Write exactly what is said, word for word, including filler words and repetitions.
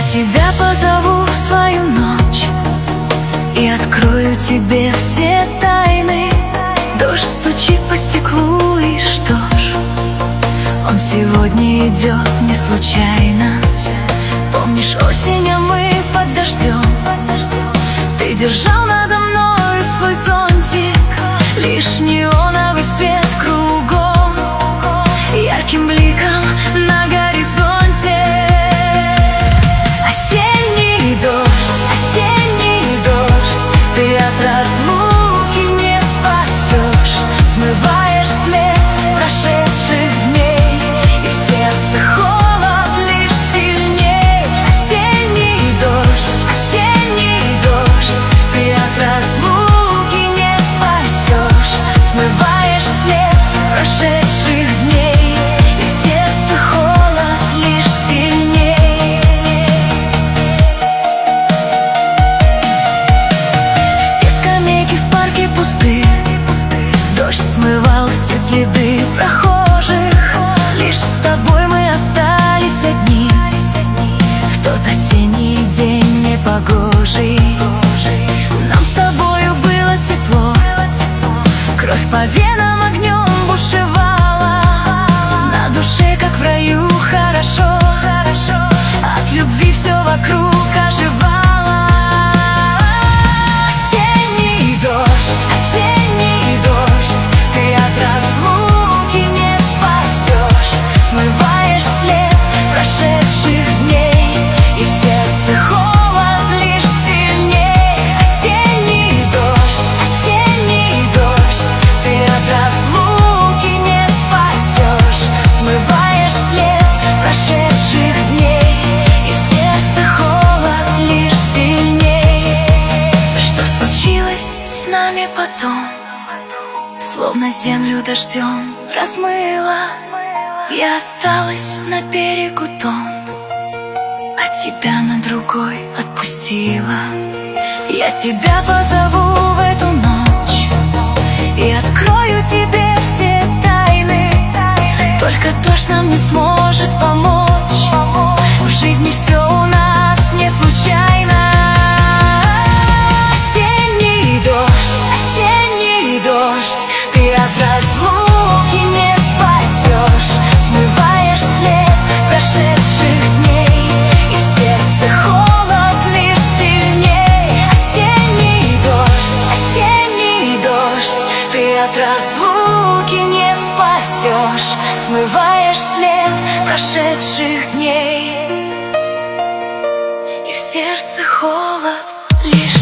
Я тебя позову в свою ночь и открою тебе все тайны. Дождь стучит по стеклу, и что ж, он сегодня идет не случайно. Помнишь, осенью мы под дождем, ты держал надо мною свой зонтик, лишь неоновый свет кругом, ярким бликом на горизонте. Осенний дождь, осенний дождь, ты от разлуки не спасешь. Смываешь след прошедших дней, и в сердце холод лишь сильней. Осенний дождь, осенний дождь, ты от разлуки не спасешь. Смываешь след прошедших дней, и в сердце холод лишь сильней. Все скамейки в парке пусты, дождь смывал все следы прохожих. Лишь с тобой мы остались одни в тот осенний день непогожий. Нам с тобою было тепло, кровь по венам огнем бушевала. На душе, как в раю, хорошо, от любви все вокруг оживало. Осенний дождь, осенний дождь, ты от разлуки не спасешь. Смываешь след прошедших дней, и в сердце холод лишь сильней. Осенний дождь, осенний дождь, ты от разлуки не спасешь. Смываешь след прошедших дней, и в сердце холод лишь сильней. Что случилось с нами потом? Словно землю дождем размыло. Я осталась на берегу том, а тебя на другой отпустила. Я тебя позову в эту ночь и открою тебе все тайны. Только дождь нам не сможет помочь, в жизни все у нас не случайно. Осенний дождь, осенний дождь, ты от разлуки не спасешь. Смываешь след прошедших дней, и в сердце холод лишь сильней. Осенний дождь, осенний дождь, ты от разлуки не спасешь. Смываешь след прошедших дней, и в сердце холод лишь